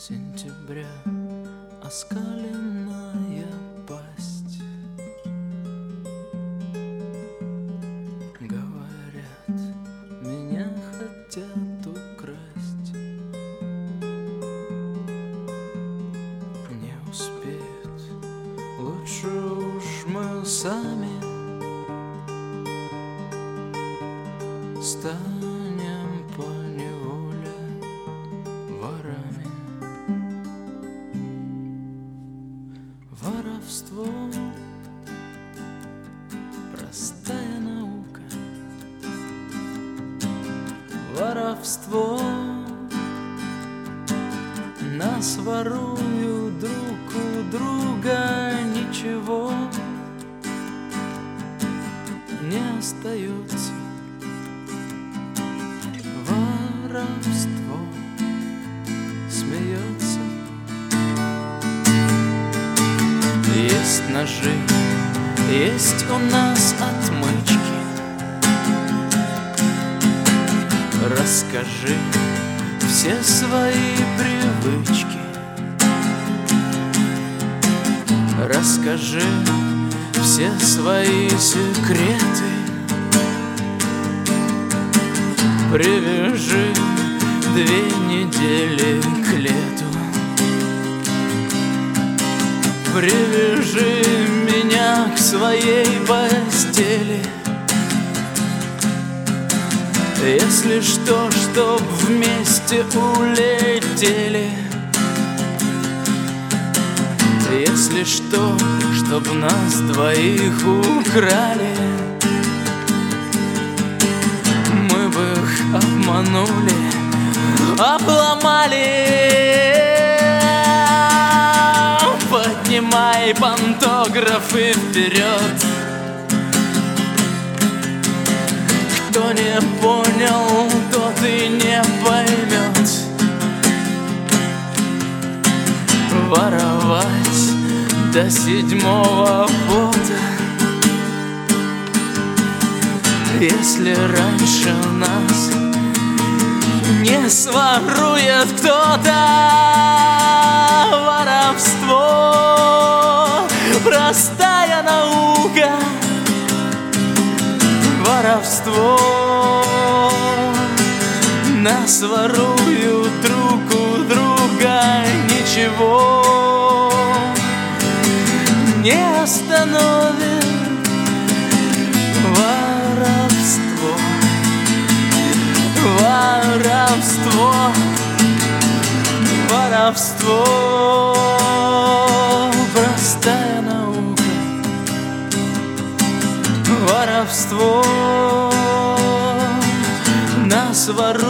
сентября оскаленная пасть. Говорят, меня хотят украсть. Не успеют, лучше уж мы сами станем поневоле ворами. Воровство — простая наука. Воровство — нас воруют друг у друга, ничего не остается. Воровство смеется. Есть ножи, есть у нас отмычки. Расскажи все свои привычки. Расскажи все свои секреты. Привяжи 2 недели к лету. Привяжи меня к своей постели. Если что, чтоб вместе улетели. Если что, чтоб нас двоих украли. Мы бы их обманули, обломали. Поднимай пантографы вперед. Кто не понял, тот и не поймет. Воровать до 7-го пота. Если раньше нас не сворует кто-то. Воровство — простая наука. Воровство — нас воруют друг у друга, ничего не остановит. Воровство, воровство, воровство — простая наука. Воровство — нас воруют